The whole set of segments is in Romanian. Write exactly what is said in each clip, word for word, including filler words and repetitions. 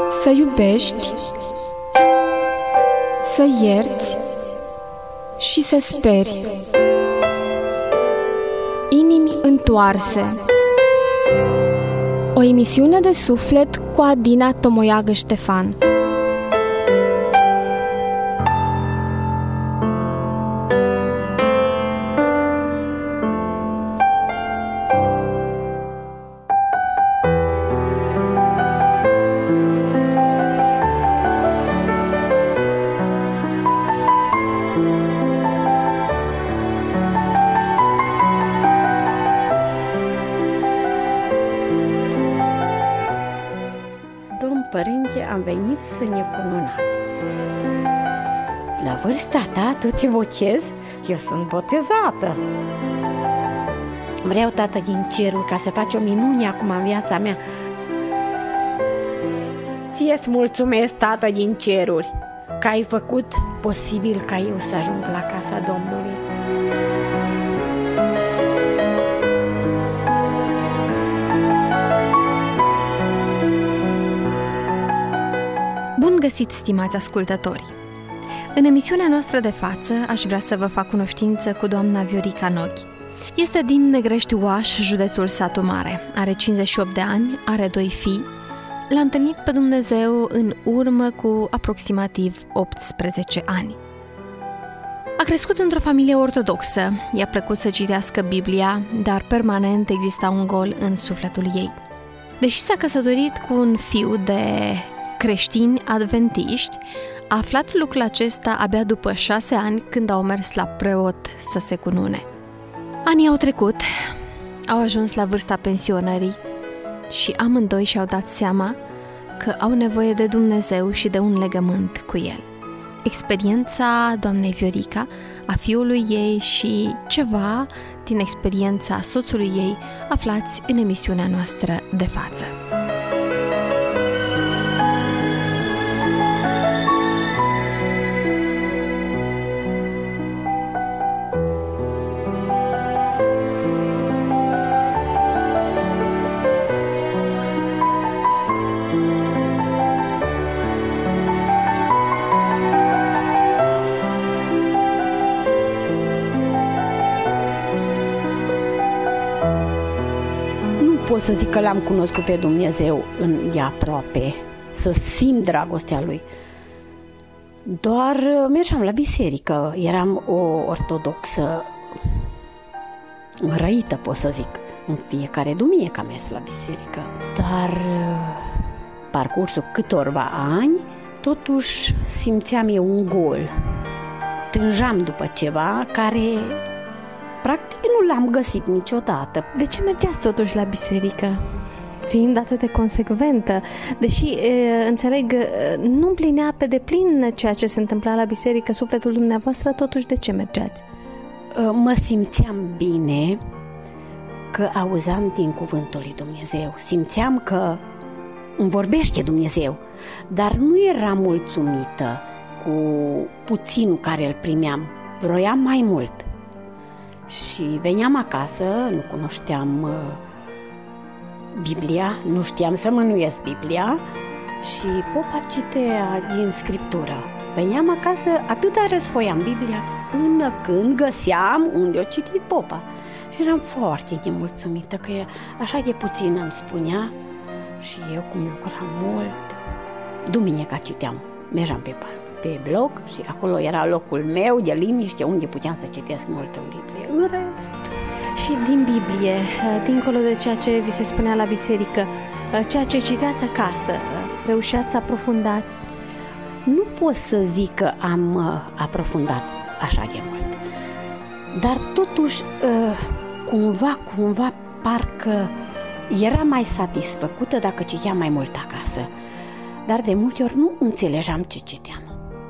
Să iubești, să ierți și să speri. Inimi întoarse. O emisiune de suflet cu Adina Tomoiagă Ștefan. Părinte, am venit să ne cununați. La vârsta ta, tu te botezi? Eu sunt botezată. Vreau, Tată din cerul, ca să faci o minune acum în viața mea. Ție-ți mulțumesc, Tată din ceruri, că ai făcut posibil ca eu să ajung la casa Domnului. Bun găsit, stimați ascultători! În emisiunea noastră de față aș vrea să vă fac cunoștință cu doamna Viorica Noghi. Este din Negrești Oaș, județul Satu Mare. Are cincizeci și opt de ani, are doi fii. L-a întâlnit pe Dumnezeu în urmă cu aproximativ optsprezece ani. A crescut într-o familie ortodoxă. I-a plăcut să citească Biblia, dar permanent exista un gol în sufletul ei. Deși s-a căsătorit cu un fiu de creștini adventiști, a aflat lucrul acesta abia după șase ani, când au mers la preot să se cunune. Anii au trecut, au ajuns la vârsta pensionării și amândoi și-au dat seama că au nevoie de Dumnezeu și de un legământ cu El. Experiența doamnei Viorica, a fiului ei și ceva din experiența soțului ei aflați în emisiunea noastră de față. Pot să zic că l-am cunoscut pe Dumnezeu în de aproape, să simt dragostea Lui. Doar mergeam la biserică, eram o ortodoxă răită, pot să zic. În fiecare duminică am mers la biserică. Dar parcursul câtorva ani, totuși simțeam eu un gol. Tânjam după ceva care practic nu l-am găsit niciodată. De ce mergeați totuși la biserică? Fiind atât de consecventă, deși, e, înțeleg, nu împlinea pe deplin ceea ce se întâmpla la biserică sufletul dumneavoastră, totuși de ce mergeați? Mă simțeam bine că auzeam din cuvântul lui Dumnezeu. Simțeam că îmi vorbește Dumnezeu, dar nu eram mulțumită cu puținul care îl primeam. Vroiam mai mult. Și veneam acasă, nu cunoșteam uh, Biblia, nu știam să mânuiesc Biblia și popa citea din Scriptură. Veneam acasă, atâta răsfoiam Biblia până când găseam unde o citit popa. Și eram foarte nemulțumită că așa de puțin îmi spunea și eu, cum lucram mult, duminica citeam, mergeam pe bani. pe bloc și acolo era locul meu de liniște unde puteam să citesc mult în Biblie. În rest... Și din Biblie, dincolo de ceea ce vi se spunea la biserică, ceea ce citeați acasă, reușeați să aprofundați? Nu pot să zic că am aprofundat așa de mult, dar totuși cumva, cumva parcă era mai satisfăcută dacă citeam mai mult acasă, dar de multe ori nu înțelegeam ce citeam.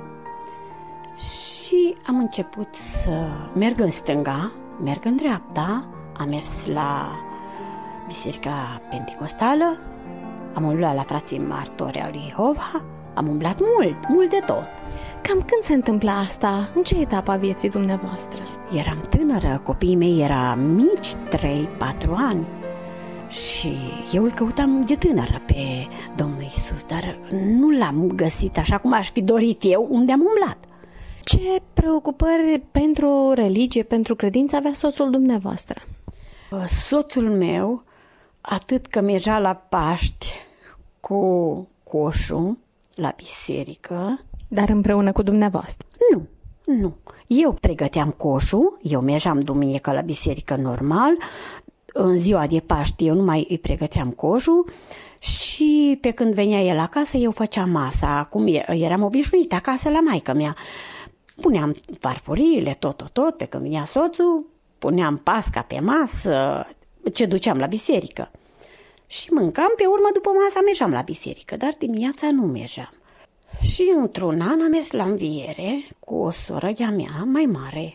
Și am început să merg în stânga, merg în dreapta, am mers la Biserica Pentecostală, am umblat la frații martori al lui Jehova, am umblat mult, mult de tot. Cam când se întâmpla asta? În ce etapă a vieții dumneavoastră? Eram tânără, copiii mei erau mici, trei patru ani. Și eu îl căutam de tânără pe Domnul Iisus, dar nu l-am găsit așa cum aș fi dorit eu unde am umblat. Ce preocupări pentru religie, pentru credință avea soțul dumneavoastră? Soțul meu, atât că mergea la Paști cu coșul la biserică. Dar împreună cu dumneavoastră? Nu, nu. Eu pregăteam coșul, eu mergeam duminică la biserică normal, în ziua de Paști eu nu mai îi pregăteam coșul și pe când venea el acasă eu făceam masa, cum eram obișnuită acasă la maică mea. Puneam farfuriile, tot, tot, tot, pe când venea soțul, puneam pasca pe masă, ce duceam la biserică. Și mâncam, pe urmă după masa mergeam la biserică, dar dimineața nu mergeam. Și într-un an am mers la înviere cu o soră de-a mea mai mare.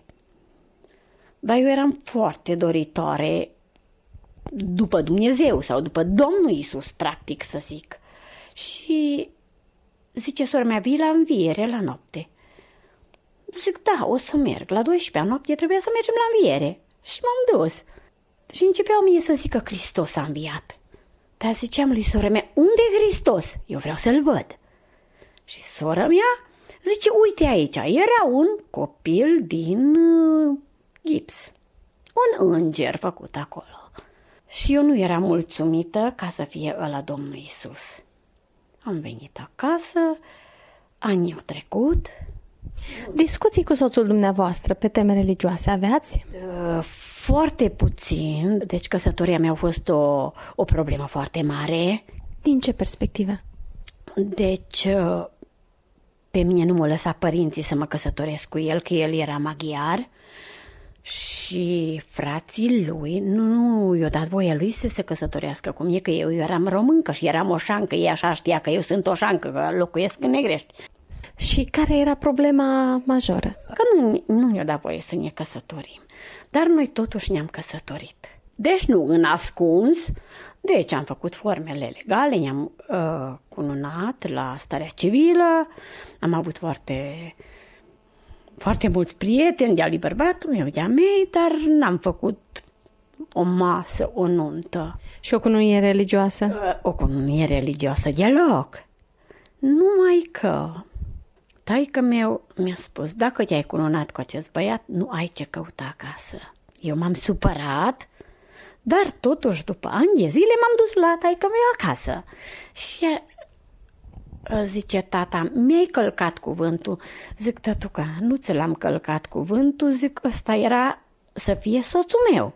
Dar eu eram foarte doritoare după Dumnezeu sau după Domnul Iisus, practic să zic. Și zice sora mea, vii la înviere la noapte? Zic, da, o să merg. La douăsprezece noapte trebuia să mergem la înviere. Și m-am dus. Și începeau mie să zică Hristos a înviat. Dar ziceam lui sora mea, unde e Hristos? Eu vreau să-l văd. Și sora mea zice, uite aici, era un copil din uh, gips. Un înger făcut acolo. Și eu nu eram mulțumită ca să fie ăla Domnul Iisus. Am venit acasă, anii au trecut. Discuții cu soțul dumneavoastră pe teme religioase aveați? Uh, foarte puțin, deci căsătoria mea a fost o, o problemă foarte mare. Din ce perspectivă? Deci, uh, pe mine nu m-au lăsat părinții să mă căsătoresc cu el, că el era maghiar și frații lui nu, nu i-au dat voie lui să se căsătorească cu mine, că eu eram româncă și eram oșancă, ei așa știa că eu sunt oșancă, că locuiesc în Negrești. Și care era problema majoră? Că nu, nu i-a dat voie să ne căsătorim, dar noi totuși ne-am căsătorit. Deci nu în ascuns, deci am făcut formele legale, ne-am uh, cununat la starea civilă, am avut foarte, foarte mulți prieteni de-a lui bărbatul meu, de-a mei, dar n-am făcut o masă, o nuntă. Și o cununie religioasă? Uh, o cununie religioasă deloc. Numai că taică meu mi-a spus, dacă te-ai cununat cu acest băiat, nu ai ce căuta acasă. Eu m-am supărat, dar totuși după ani de zile m-am dus la taică meu acasă. Și zice tata, mi-ai călcat cuvântul. Zic, tătuca, nu ți l-am călcat cuvântul, zic, ăsta era să fie soțul meu.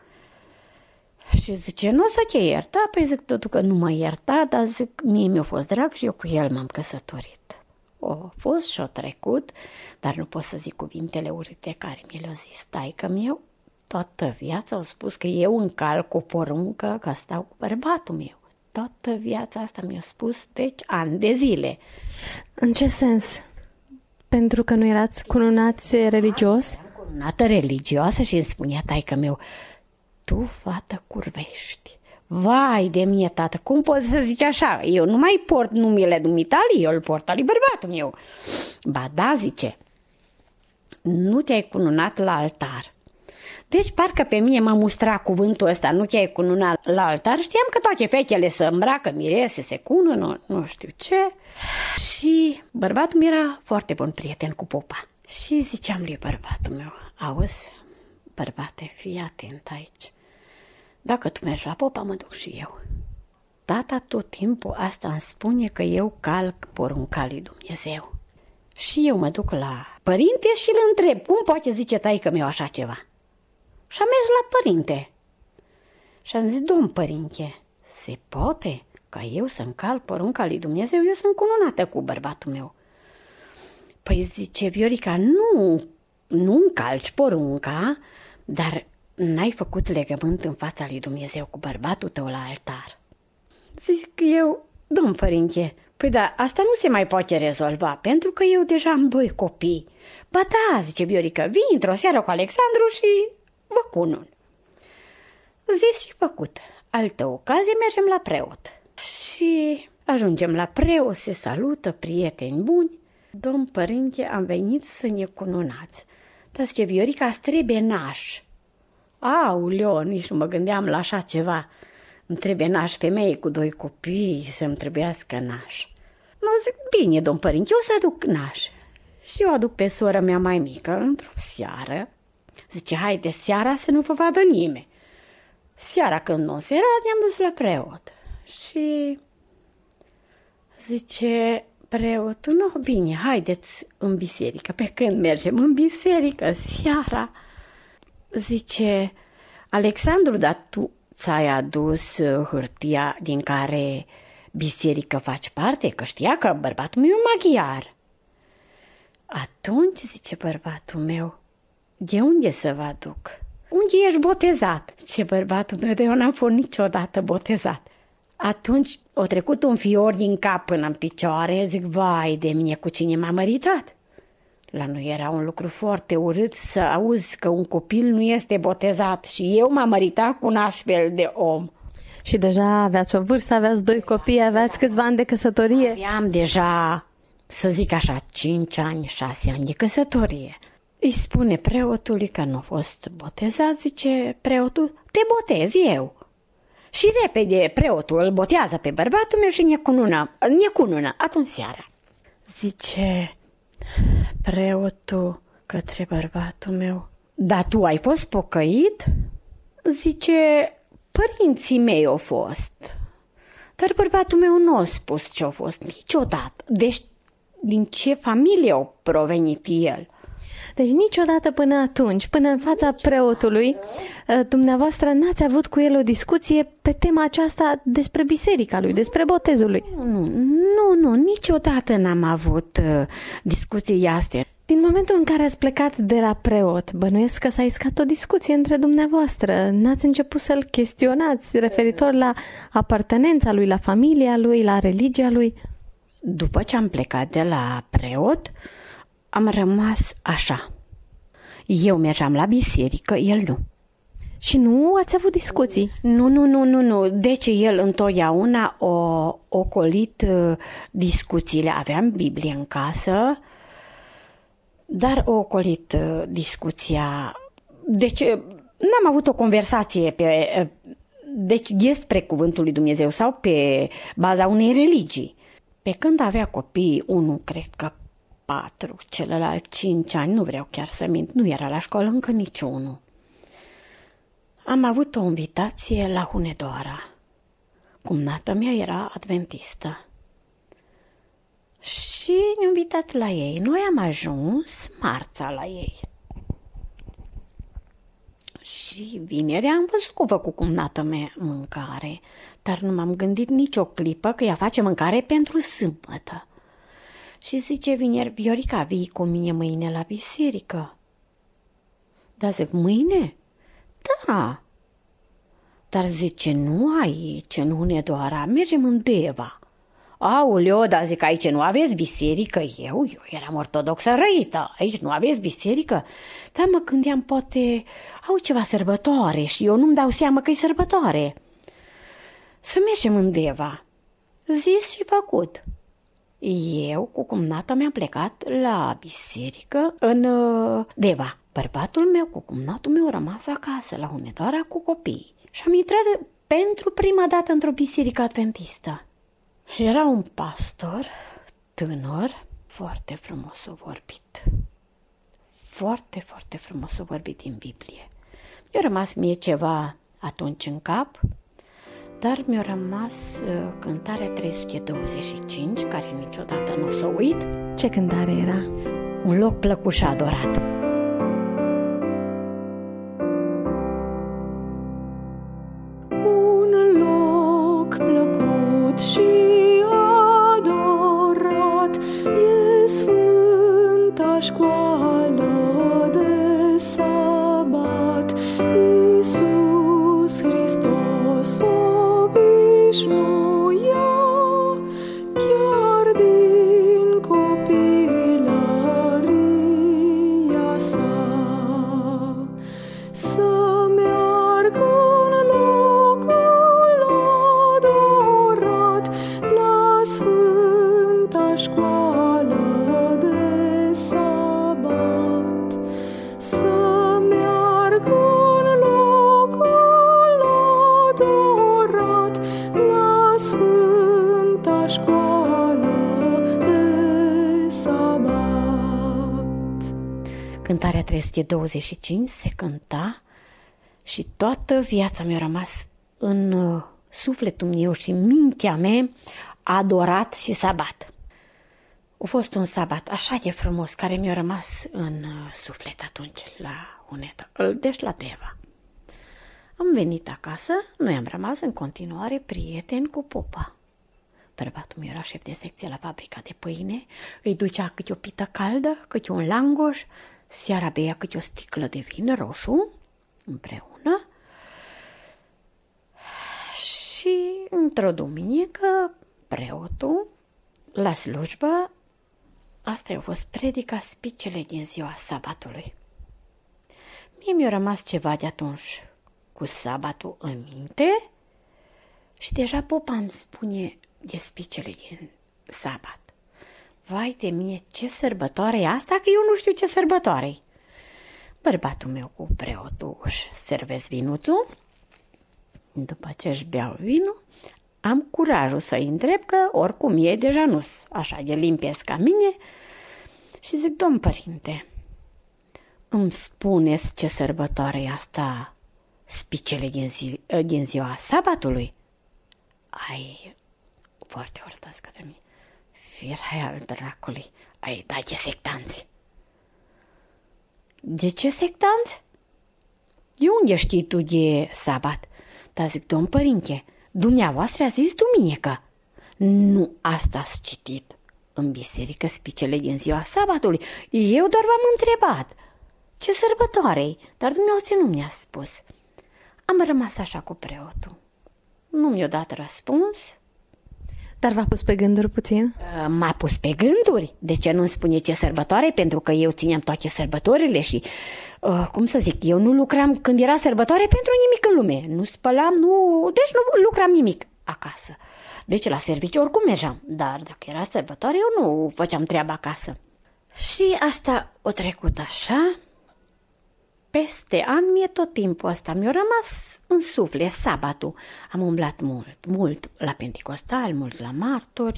Și zice, nu o să te ierta? Păi zic, tătuca, nu mă ierta, dar zic, mie mi-a fost drag și eu cu el m-am căsătorit. O fost și-o trecut, dar nu pot să zic cuvintele urâte care mi le-au zis taică meu. Toată viața au spus că eu încalc o poruncă, că stau cu bărbatul meu. Toată viața asta mi-a spus, deci ani de zile. În ce sens? Pentru că nu erați cununați religios? Eram cununată religioasă și îmi spunea taică meu, tu, fată, curvești. Vai de mine, tată, cum poți să zici așa? Eu nu mai port numele dumitale, eu îl port al lui bărbatul meu. Ba da, zice, nu te-ai cununat la altar. Deci parcă pe mine m-a mustrat cuvântul ăsta, nu te-ai cununat la altar. Știam că toate fetele se îmbracă, mirese, se cunună, nu știu ce. Și bărbatul meu era foarte bun prieten cu popa. Și ziceam lui bărbatul meu, auzi, bărbate, fii atent aici. Dacă tu mergi la popa, mă duc și eu. Tata tot timpul asta îmi spune că eu calc porunca lui Dumnezeu. Și eu mă duc la părinte și îl întreb, cum poate zice taică meu așa ceva? Și am mers la părinte. Și am zis, domn părinte, se poate ca eu să încalc porunca lui Dumnezeu? Eu sunt cununată cu bărbatul meu. Păi zice Viorica, nu, nu încalci porunca, dar n-ai făcut legământ în fața lui Dumnezeu cu bărbatul tău la altar. Zic eu, domn părinte, păi da, asta nu se mai poate rezolva, pentru că eu deja am doi copii. Ba da, zice Viorica, vii într-o seară cu Alexandru și vă cunun. Zis și făcut. Altă ocazie mergem la preot. Și ajungem la preot, se salută, prieteni buni. Domn părinte, am venit să ne cununați. Dar zice Viorica, îți trebuie naș. Auleo, nici nu mă gândeam la așa ceva. îmi trebuie naș femeie cu doi copii, să-mi trebuiască naș. Mă zic, bine, domn părinte, eu să aduc naș. Și eu aduc pe sora mea mai mică într-o seară. Zice, haide, seara să nu vă vadă nimeni. Seara când nu seara, ne-am dus la preot. Și zice preotul, nu, bine, haideți în biserică. Pe când mergem în biserică, seara, zice, Alexandru, dar tu ți-ai adus hârtia din care biserică faci parte? Că știa că bărbatul meu e maghiar. Atunci, zice bărbatul meu, de unde să vă aduc? Unde ești botezat? Zice bărbatul meu, de eu n-am fost niciodată botezat. Atunci o trecut un fior din cap până în picioare, zic, vai de mine, cu cine m-a măritat? La noi era un lucru foarte urât să auzi că un copil nu este botezat și eu m-am măritat cu un astfel de om. Și deja aveați o vârstă, aveați doi copii, aveați câțiva ani de căsătorie? Aveam deja, să zic așa, cinci ani, șase ani de căsătorie. Îi spune preotului că nu a fost botezat, zice preotul, te botez eu. Și repede preotul îl botează pe bărbatul meu și ne cunună, ne cunună atunci seara. Zice preotul către bărbatul meu, dar tu ai fost pocăit? Zice, părinții mei au fost, dar bărbatul meu nu a spus ce a fost niciodată. Deci din ce familie a provenit el? Deci niciodată până atunci, până în fața preotului, dumneavoastră n-ați avut cu el o discuție pe tema aceasta despre biserica lui, despre botezul lui? Nu, nu, nu, niciodată n-am avut uh, discuții astea. Din momentul în care ați plecat de la preot, bănuiesc că s-a iscat o discuție între dumneavoastră. N-ați început să-l chestionați referitor la apartenența lui, la familia lui, la religia lui? După ce am plecat de la preot, am rămas așa. Eu mergeam la biserică, el nu. Și nu ați avut discuții? Nu, nu, nu, nu, nu. Deci el întotdeauna o ocolit uh, discuțiile. Aveam Biblie în casă, dar o ocolit uh, discuția. Deci uh, n-am avut o conversație pe, uh, deci despre cuvântul lui Dumnezeu sau pe baza unei religii. Pe când avea copii, unul cred că patru, celălalt cinci ani, nu vreau chiar să mint, nu era la școală încă niciunul. Am avut o invitație la Hunedoara. Cumnata mea era adventistă. Și ne-am invitat la ei. Noi am ajuns marța la ei. Și vineri am văzut că a făcut cumnata mea mâncare, dar nu m-am gândit nicio clipă că ea face mâncare pentru sâmbătă. Și zice vineri, Viorica, vii cu mine mâine la biserică? Da, zic, mâine? Da. Dar zice, nu aici, în Hunedoara, mergem în Deva. Aoleo, dar zic, aici nu aveți biserică? Eu, eu eram ortodoxă răită, aici nu aveți biserică? Dar mă gândeam, poate au ceva sărbătoare și eu nu-mi dau seama că e sărbătoare. Să mergem în Deva. Zis și făcut. Eu cu cumnata mi-am plecat la biserică în uh, Deva. Bărbatul meu cu cumnatul meu a rămas acasă la Hunedoara cu copii. Și am intrat pentru prima dată într-o biserică adventistă. Era un pastor tânăr, foarte frumos a vorbit. Foarte, foarte frumos a vorbit din Biblie. Mi-a rămas mie ceva atunci în cap, dar mi-a rămas uh, cântarea trei sute douăzeci și cinci, care niciodată nu o să uit. Ce cântare era? Un loc plăcut și adorat. Un loc plăcut și adorat e sfânta școală de sabat. Iisus Hristos obișnuia chiar din copilăria școală de sabat. Cântarea trei sute douăzeci și cinci se cânta și toată viața mi-a rămas în uh, sufletul meu și mintea mea adorat și sabat. A fost un sabat așa de frumos care mi-a rămas în uh, suflet atunci la unetă, deci la Deva. Am venit acasă, noi am rămas în continuare prieteni cu popa. Bărbatul meu era șef de secție la fabrica de pâine, îi ducea câte o pită caldă, câte un langoș, seara bea câte o sticlă de vin roșu, împreună. Și într-o duminică, preotul, la slujbă, asta a fost predica spicele din ziua sabatului. Mie mi-a rămas ceva de atunci cu sabatul în minte și deja popa îmi spune de spicele din sabat. Vai de mine, ce sărbătoare e asta, că eu nu știu ce sărbătoare-i. Bărbatul meu cu preotul își servesc vinuțul. După ce își beau vinul, am curajul să-i întreb că oricum e deja nu așa de limpezi ca mine și zic, domn părinte, îmi spuneți ce sărbătoare e asta, spicele din, zi, din ziua sabatului? Ai, foarte ortos către mine, firai al dracului, ai dat de sectanți. De ce sectanți? De unde știi tu de sabat? Dar zic, domn părinte, dumneavoastră a zis duminică. Nu asta ați citit în biserică spicele din ziua sabatului. Eu doar v-am întrebat ce sărbătoare-i, dar dumneavoastră nu mi-a spus. Am rămas așa cu preotul. Nu mi-a dat răspuns. Dar v-a pus pe gânduri puțin? M-a pus pe gânduri. De ce nu-mi spune ce sărbătoare? Pentru că eu țineam toate sărbătorile și, uh, cum să zic, eu nu lucram când era sărbătoare pentru nimic în lume. Nu spălam, nu... Deci nu lucram nimic acasă. Deci la serviciu oricum mergeam. Dar dacă era sărbătoare, eu nu făceam treaba acasă. Și asta o trecut așa. Peste ani, mie tot timpul ăsta mi-a rămas în suflet sabatul. Am umblat mult, mult la Penticostal, mult la martori,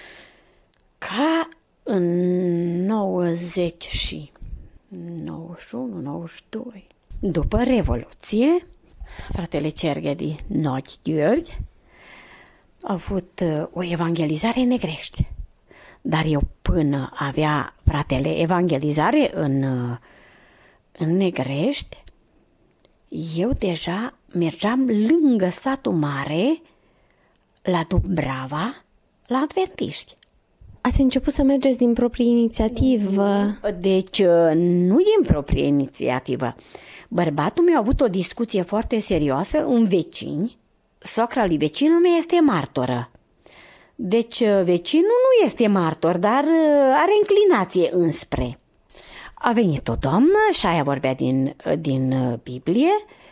ca în nouăzeci și nouăzeci și unu nouăzeci și doi. După Revoluție, fratele Cerghedi Noghi Gheorghe a avut o evangelizare în Negrești. Dar eu până avea fratele evangelizare în în Negrești, eu deja mergeam lângă satul mare, la Dubrava, la adventiști. Ați început să mergeți din proprie inițiativă? Deci, nu din proprie inițiativă. Bărbatul meu a avut o discuție foarte serioasă în vecini. Socra lui vecinul meu este martoră. Deci, vecinul nu este martor, dar are inclinație înspre. A venit o doamnă și aia vorbea din, din Biblie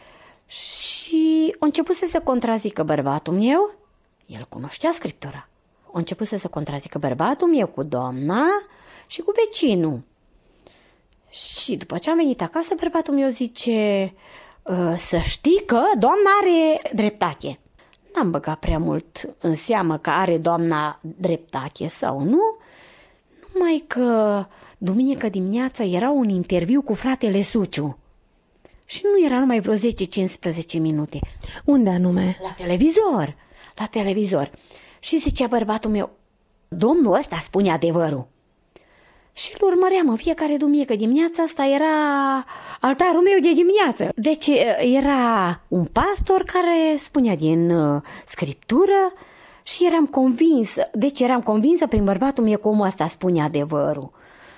și a început să se contrazică bărbatul meu. El cunoștea Scriptura. A început să se contrazică bărbatul meu cu doamna și cu vecinul. Și după ce am venit acasă, bărbatul meu zice, să știi că doamna are dreptate. N-am băgat prea mult în seamă că are doamna dreptate sau nu, numai că duminică dimineața era un interviu cu fratele Suciu și nu era numai vreo zece-cincisprezece minute. Unde anume? La televizor, la televizor. Și zicea bărbatul meu, domnul ăsta spune adevărul. Și îl urmăream în fiecare duminică dimineața, asta era altarul meu de dimineață. Deci era un pastor care spunea din uh, Scriptură și eram convinsă, deci eram convinsă prin bărbatul meu că omul ăsta spune adevărul.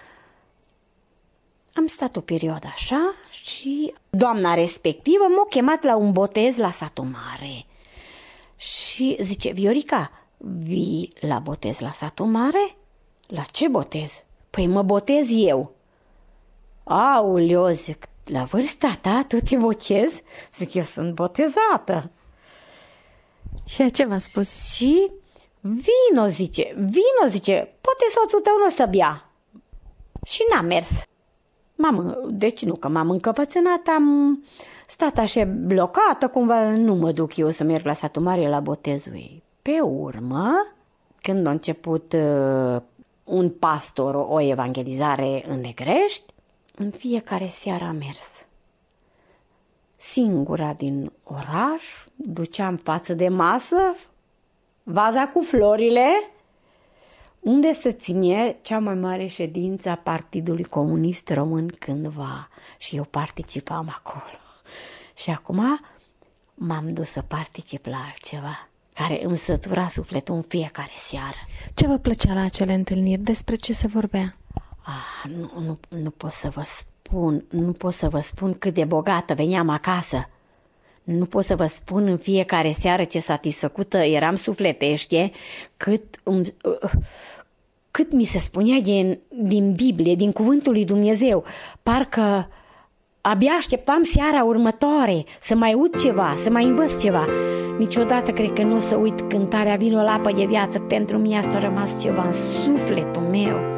Am stat o perioadă așa și doamna respectivă m-a chemat la un botez la satul mare. Și zice, Viorica, vii la botez la satul mare? La ce botez? Păi mă botez eu. Aoleo, zic, la vârsta ta tu te botezi? Zic, eu sunt botezată. Și ce v-a spus? Și vino, zice, vino, zice, poate soțul tău nu o să bea. Și n-am mers. M-am, deci nu, că m-am încăpățânat, am stat așa blocată, cumva nu mă duc eu să merg la satul mare la botezul ei. Pe urmă, când a început uh, un pastor o, o evangelizare în Negrești, în fiecare seară am mers. Singura din oraș, duceam față de masă vaza cu florile, unde se ține cea mai mare ședință a Partidului Comunist Român cândva. Și eu participam acolo. Și acum m-am dus să particip la altceva care îmi sătura sufletul în fiecare seară. Ce vă plăcea la acele întâlniri? Despre ce se vorbea? Ah, nu, nu, nu pot să vă spun, nu pot să vă spun cât de bogată veneam acasă. Nu pot să vă spun în fiecare seară ce satisfăcută eram sufletește, cât, um, uh, cât mi se spunea din, din Biblie, din Cuvântul lui Dumnezeu. Parcă abia așteptam seara următoare să mai aud ceva, să mai învăț ceva. Niciodată cred că nu o să uit cântarea Vino la apă de viață. Pentru mine asta a rămas ceva în sufletul meu.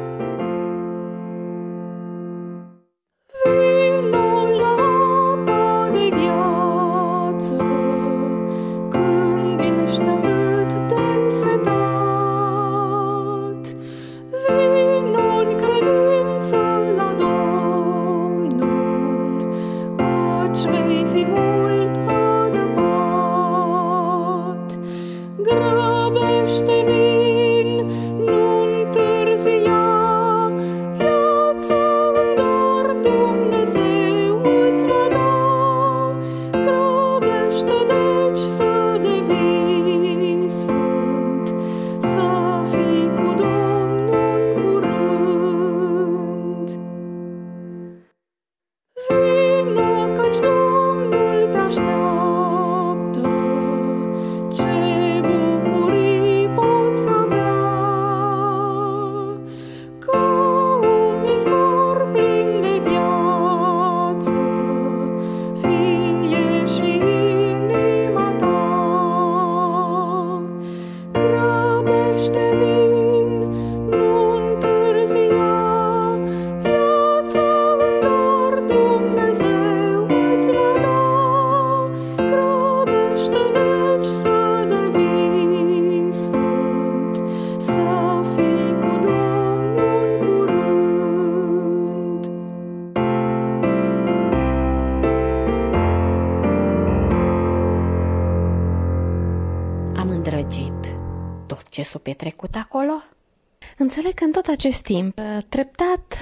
Ce s-a petrecut acolo? Înțeleg că în tot acest timp, treptat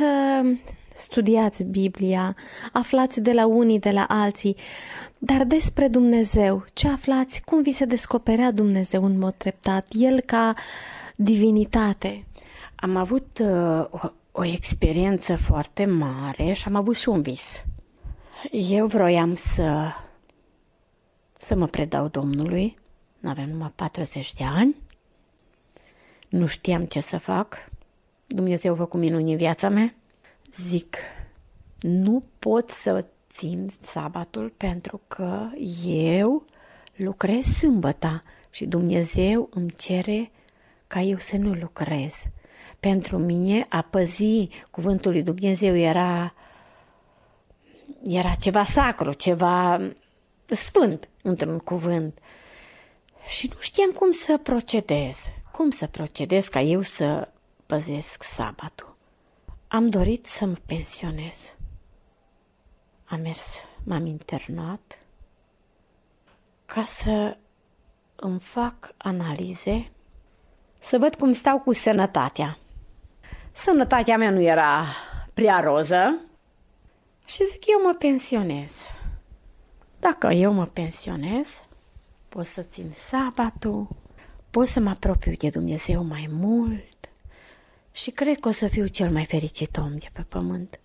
studiați Biblia, aflați de la unii, de la alții, dar despre Dumnezeu, ce aflați? Cum vi se descoperea Dumnezeu în mod treptat? El ca divinitate? Am avut uh, o, o experiență foarte mare și am avut și un vis. Eu vroiam să, să mă predau Domnului, aveam numai patruzeci de ani. Nu știam ce să fac. Dumnezeu a făcut minuni în viața mea. Zic, nu pot să țin sabatul pentru că eu lucrez sâmbăta și Dumnezeu îmi cere ca eu să nu lucrez. Pentru mine a păzi cuvântul lui Dumnezeu era, era ceva sacru, ceva sfânt într-un cuvânt. Și nu știam cum să procedez. Cum să procedez ca eu să păzesc sabatul? Am dorit să mă pensionez. Am mers, m-am internat ca să îmi fac analize, să văd cum stau cu sănătatea. Sănătatea mea nu era prea roză și zic, eu mă pensionez. Dacă eu mă pensionez, pot să țin sabatul, pot să mă apropiu de Dumnezeu mai mult și cred că o să fiu cel mai fericit om de pe pământ.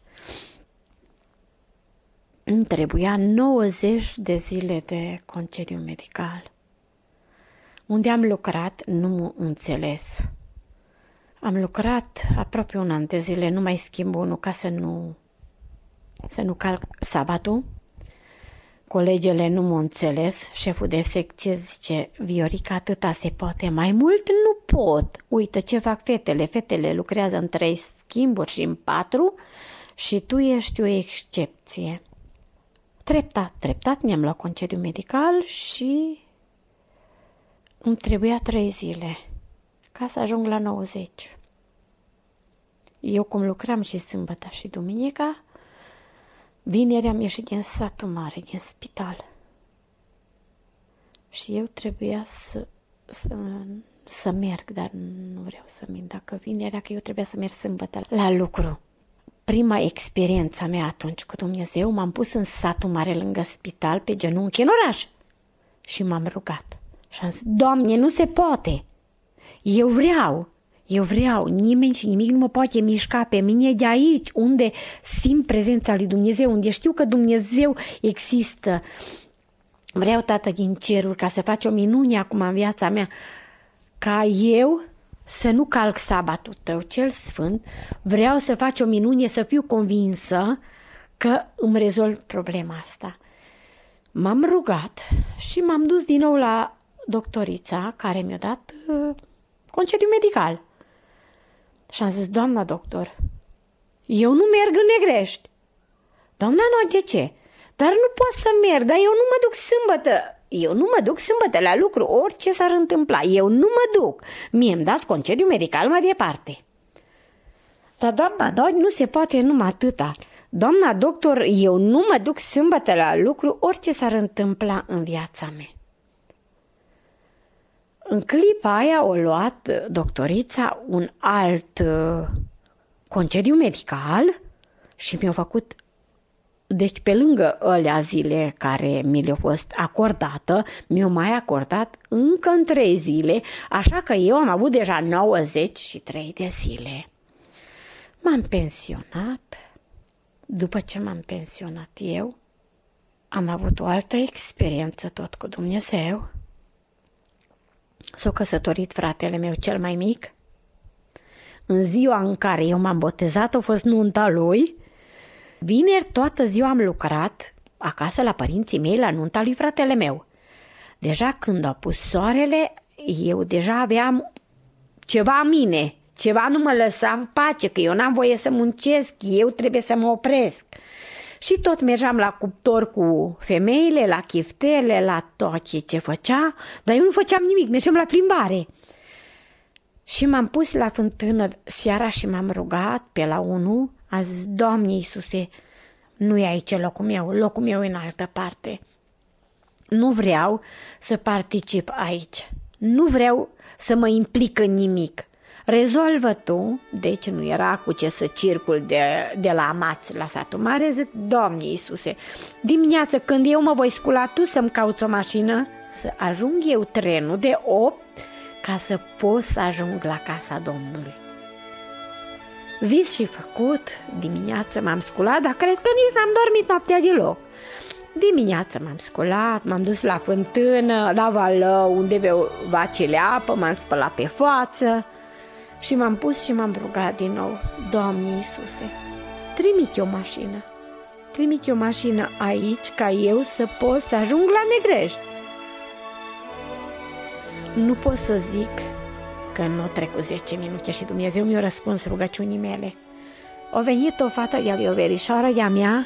Îmi trebuia nouăzeci de zile de concediu medical. Unde am lucrat, nu mă înțeles. Am lucrat aproape un an de zile, nu mai schimb unul ca să nu, să nu calc sabatul. Colegele nu m-au înțeles, șeful de secție zice, Viorica, atâta se poate, mai mult nu pot. Uită ce fac fetele, fetele lucrează în trei schimburi și în patru și tu ești o excepție. Treptat, treptat, ne-am luat concediu medical și îmi trebuia trei zile ca să ajung la nouăzeci. Eu cum lucram și sâmbătă și duminica, vineri am ieșit din satul mare, din spital. Și eu trebuia să, să, să merg, dar nu vreau să mint. Dacă vinerea, că eu trebuia să merg sâmbătă la lucru. Prima experiență mea atunci cu Dumnezeu, m-am pus în satul mare lângă spital, pe genunchi în oraș. Și m-am rugat. Și am zis, Doamne, nu se poate. Eu vreau, eu vreau, nimeni și nimic nu mă poate mișca pe mine de aici, unde simt prezența lui Dumnezeu, unde știu că Dumnezeu există. Vreau, Tată din ceruri, ca să faci o minune acum în viața mea, ca eu să nu calc sabatul tău cel sfânt, vreau să faci o minune, să fiu convinsă că îmi rezolv problema asta. M-am rugat și m-am dus din nou la doctorița care mi-a dat uh, concediu medical. Și am zis, doamna doctor, eu nu merg în Negrești. Doamna, nu, de ce? Dar nu pot să merg, dar eu nu mă duc sâmbătă. Eu nu mă duc sâmbătă la lucru, orice s-ar întâmpla. Eu nu mă duc. Mie îmi dați concediu medical mai departe. Dar doamna, da, nu se poate numai atâta. Doamna doctor, eu nu mă duc sâmbătă la lucru, orice s-ar întâmpla în viața mea. În clipa aia o luat doctorița un alt uh, concediu medical și mi-a făcut, deci pe lângă alea zile care mi le-au fost acordată, mi-au mai acordat încă în trei zile, așa că eu am avut deja nouăzeci și trei de zile. M-am pensionat. După ce m-am pensionat eu, am avut o altă experiență tot cu Dumnezeu. S-a căsătorit fratele meu cel mai mic. În ziua în care eu m-am botezat a fost nunta lui. Vineri toată ziua am lucrat acasă la părinții mei la nunta lui fratele meu. Deja când a pus soarele, eu deja aveam ceva în mine. Ceva nu mă lăsa în pace, că eu n-am voie să muncesc, eu trebuie să mă opresc. Și tot mergeam la cuptor cu femeile, la chiftele, la tot ce făcea, dar eu nu făceam nimic, mergeam la plimbare. Și m-am pus la fântână seara și m-am rugat pe la unu, a zis, Doamne Iisuse, nu e aici locul meu, locul meu e în altă parte. Nu vreau să particip aici, nu vreau să mă implic în nimic. Rezolvă tu, deci nu era cu ce să circul de, de la Amați la satul mare, zic, Doamne Iisuse, dimineață când eu mă voi scula, tu să-mi cauți o mașină, să ajung eu trenul de opt ca să pot să ajung la casa Domnului. Zis și făcut, dimineață m-am sculat, dar cred că nici n-am dormit noaptea deloc. Dimineața m-am sculat, m-am dus la fântână, la valău, unde beau vacile apă, m-am spălat pe față și m-am pus și m-am rugat din nou. Doamne Iisuse, trimite o mașină, trimite o mașină aici ca eu să pot să ajung la Negrești. Nu pot să zic că nu au trecut zece minute și Dumnezeu mi-a răspuns rugăciunii mele. A venit o fată, ea o verișoară de-a mea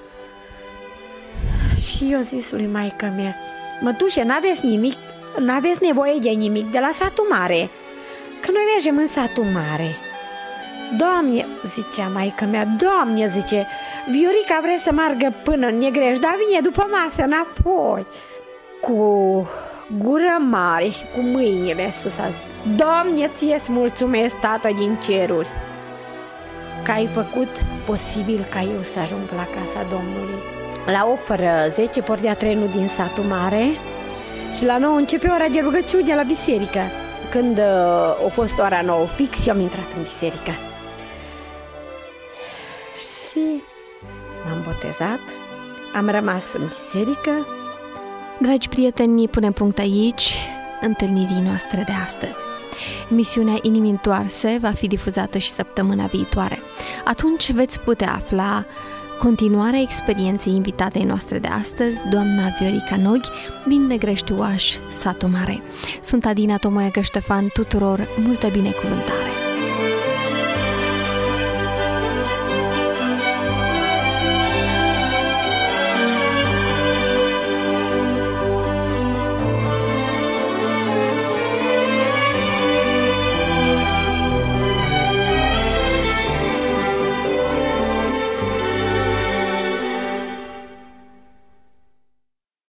și eu zis lui maică mea, mătușe, n-aveți nimic, n-aveți nevoie de nimic de la satul mare, că noi mergem în satul mare. Doamne, zicea maică mea, Doamne, zice, Viorica vrea să meargă până în Negrești, dar vine după masă înapoi. Cu gură mare și cu mâinile sus a zis, Doamne, ție-ți mulțumesc, Tată din ceruri, că ai făcut posibil ca eu să ajung la casa Domnului. La opt fără zece portea trenul din satul mare și la nouă începe ora de rugăciune la biserică. Când uh, a fost ora nouă fix, eu am intrat în biserică. Și m-am botezat, am rămas în biserică. Dragi prieteni, punem punct aici întâlnirii noastre de astăzi. Emisiunea Inimi Întoarse va fi difuzată și săptămâna viitoare. Atunci veți putea afla continuarea experienței invitatei noastre de astăzi, doamna Viorica Noghi, din Negrești Oaș, satul mare. Sunt Adina Tomoiacă Ștefan, tuturor multă binecuvântare!